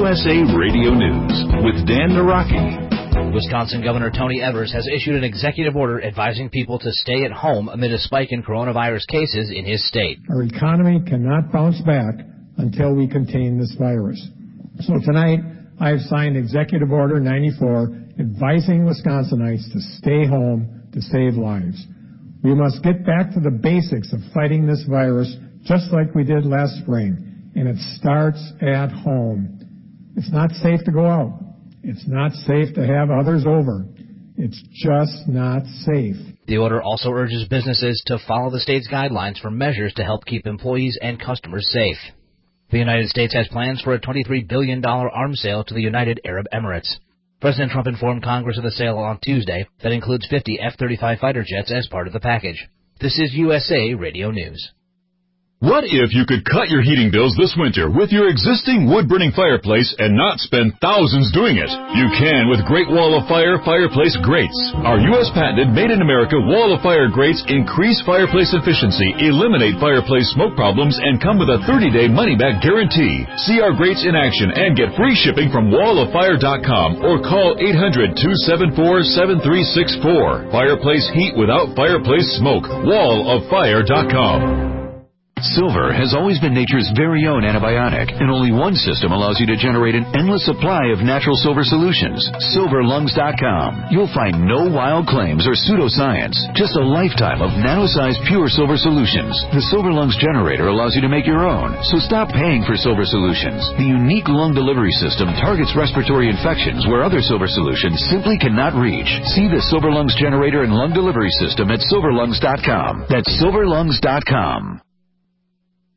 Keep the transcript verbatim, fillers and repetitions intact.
S A Radio News with Dan Naraki. Wisconsin Governor Tony Evers has issued an executive order advising people to stay at home amid a spike in coronavirus cases in his state. Our economy cannot bounce back until we contain this virus. So tonight, I have signed Executive Order ninety-four, advising Wisconsinites to stay home to save lives. We must get back to the basics of fighting this virus, just like we did last spring, and it starts at home. It's not safe to go out. It's not safe to have others over. It's just not safe. The order also urges businesses to follow the state's guidelines for measures to help keep employees and customers safe. The United States has plans for a twenty-three billion dollars arms sale to the United Arab Emirates. President Trump informed Congress of the sale on Tuesday that includes fifty F thirty-five fighter jets as part of the package. This is U S A Radio News. What if you could cut your heating bills this winter with your existing wood-burning fireplace and not spend thousands doing it? You can with Great Wall of Fire Fireplace Grates. Our U S patented made-in-America Wall of Fire grates increase fireplace efficiency, eliminate fireplace smoke problems, and come with a thirty-day money-back guarantee. See our grates in action and get free shipping from wall of fire dot com or call eight hundred, two seven four, seven three six four. Fireplace heat without fireplace smoke. wall of fire dot com. Silver has always been nature's very own antibiotic, and only one system allows you to generate an endless supply of natural silver solutions. silver lungs dot com. You'll find no wild claims or pseudoscience, just a lifetime of nano-sized pure silver solutions. The Silver Lungs generator allows you to make your own, so stop paying for silver solutions. The unique lung delivery system targets respiratory infections where other silver solutions simply cannot reach. See the Silver Lungs generator and lung delivery system at silver lungs dot com. That's silver lungs dot com.